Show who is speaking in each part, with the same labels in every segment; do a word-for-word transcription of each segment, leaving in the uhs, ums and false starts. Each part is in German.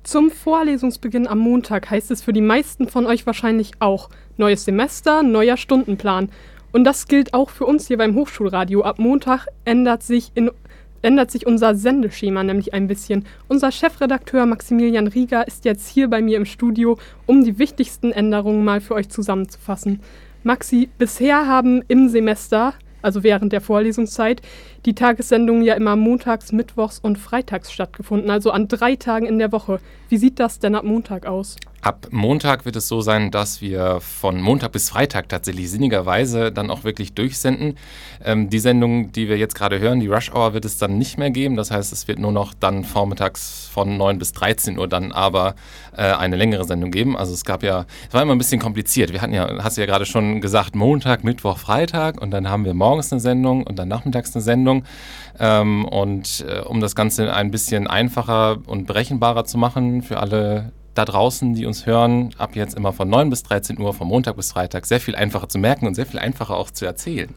Speaker 1: Zum Vorlesungsbeginn am Montag heißt es für die meisten von euch wahrscheinlich auch neues Semester, neuer Stundenplan. Und das gilt auch für uns hier beim Hochschulradio. Ab Montag ändert sich, in, ändert sich unser Sendeschema nämlich ein bisschen. Unser Chefredakteur Maximilian Rieger ist jetzt hier bei mir im Studio, um die wichtigsten Änderungen mal für euch zusammenzufassen. Maxi, bisher haben im Semester, also während der Vorlesungszeit, die Tagessendungen ja immer montags, mittwochs und freitags stattgefunden, also an drei Tagen in der Woche. Wie sieht das denn ab Montag aus?
Speaker 2: Ab Montag wird es so sein, dass wir von Montag bis Freitag tatsächlich sinnigerweise dann auch wirklich durchsenden. Ähm, die Sendung, die wir jetzt gerade hören, die Rush Hour, wird es dann nicht mehr geben. Das heißt, es wird nur noch dann vormittags von neun bis dreizehn Uhr dann aber äh, eine längere Sendung geben. Also es gab ja, es war immer ein bisschen kompliziert. Wir hatten ja, hast du ja gerade schon gesagt, Montag, Mittwoch, Freitag und dann haben wir morgens eine Sendung und dann nachmittags eine Sendung. Ähm, und äh, um das Ganze ein bisschen einfacher und berechenbarer zu machen für alle da draußen, die uns hören, ab jetzt immer von neun bis dreizehn Uhr, von Montag bis Freitag, sehr viel einfacher zu merken und sehr viel einfacher auch zu erzählen.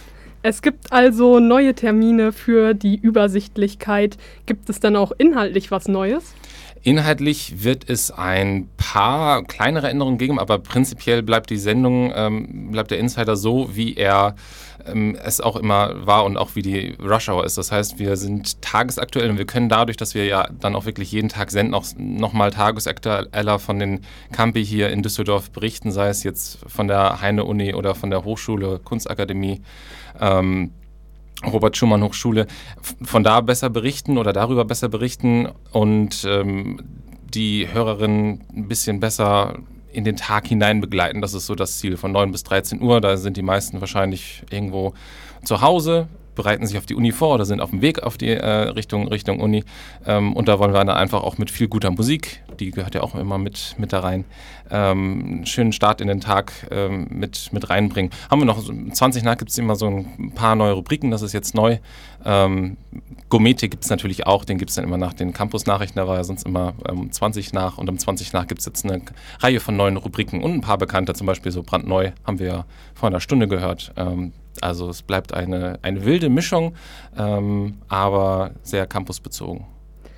Speaker 1: Es gibt also neue Termine für die Übersichtlichkeit. Gibt es dann auch inhaltlich was Neues?
Speaker 2: Inhaltlich wird es ein paar kleinere Änderungen geben, aber prinzipiell bleibt die Sendung, ähm, bleibt der Insider so, wie er ähm, es auch immer war und auch wie die Rush Hour ist. Das heißt, wir sind tagesaktuell und wir können dadurch, dass wir ja dann auch wirklich jeden Tag senden, auch nochmal tagesaktueller von den Campi hier in Düsseldorf berichten, sei es jetzt von der Heine-Uni oder von der Hochschule, Kunstakademie, ähm, Robert-Schumann-Hochschule, von da besser berichten oder darüber besser berichten und ähm, die Hörerinnen ein bisschen besser in den Tag hinein begleiten. Das ist so das Ziel von neun bis dreizehn Uhr. Da sind die meisten wahrscheinlich irgendwo zu Hause, bereiten sich auf die Uni vor oder sind auf dem Weg auf die äh, Richtung, Richtung Uni. Ähm, und da wollen wir dann einfach auch mit viel guter Musik, die gehört ja auch immer mit, mit da rein, ähm, einen schönen Start in den Tag ähm, mit, mit reinbringen. Haben wir noch, so zwanzig nach gibt es immer so ein paar neue Rubriken, das ist jetzt neu. Ähm, Gourmetik gibt es natürlich auch, den gibt es dann immer nach den Campus-Nachrichten, da war ja sonst immer um ähm, zwanzig nach und um zwanzig nach gibt es jetzt eine Reihe von neuen Rubriken und ein paar bekannte, zum Beispiel so brandneu, haben wir ja vor einer Stunde gehört. Ähm, Also es bleibt eine, eine wilde Mischung, ähm, aber sehr campusbezogen.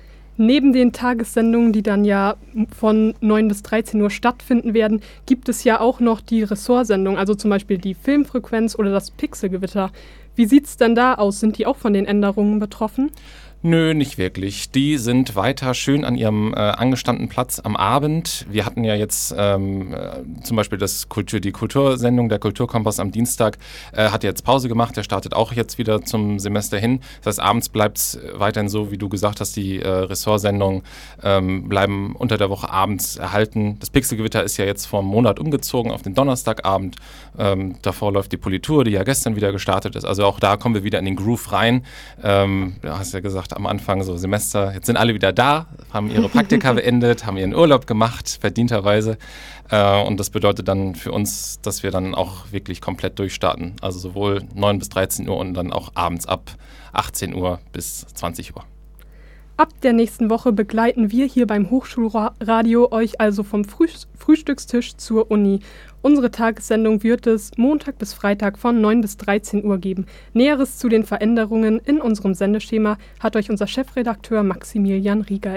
Speaker 1: Neben den Tagessendungen, die dann ja von neun bis dreizehn Uhr stattfinden werden, gibt es ja auch noch die Ressortsendung, also zum Beispiel die Filmfrequenz oder das Pixelgewitter. Wie sieht es denn da aus? Sind die auch von den Änderungen betroffen?
Speaker 2: Nö, nicht wirklich. Die sind weiter schön an ihrem äh, angestammten Platz am Abend. Wir hatten ja jetzt ähm, äh, zum Beispiel das Kultur, die Kultursendung, der Kulturkompass am Dienstag, äh, hat jetzt Pause gemacht. Der startet auch jetzt wieder zum Semester hin. Das heißt, abends bleibt es weiterhin so, wie du gesagt hast, die äh, Ressortsendungen ähm, bleiben unter der Woche abends erhalten. Das Pixelgewitter ist ja jetzt vor einem Monat umgezogen auf den Donnerstagabend. Ähm, davor läuft die Politur, die ja gestern wieder gestartet ist. Also auch da kommen wir wieder in den Groove rein. Ähm, du hast ja gesagt, am Anfang so Semester, jetzt sind alle wieder da, haben ihre Praktika beendet, haben ihren Urlaub gemacht, verdienterweise. Äh, und das bedeutet dann für uns, dass wir dann auch wirklich komplett durchstarten. Also sowohl neun bis dreizehn Uhr und dann auch abends ab achtzehn Uhr bis zwanzig Uhr.
Speaker 1: Ab der nächsten Woche begleiten wir hier beim Hochschulradio euch also vom Früh- Frühstückstisch zur Uni. Unsere Tagessendung wird es Montag bis Freitag von neun bis dreizehn Uhr geben. Näheres zu den Veränderungen in unserem Sendeschema hat euch unser Chefredakteur Maximilian Rieger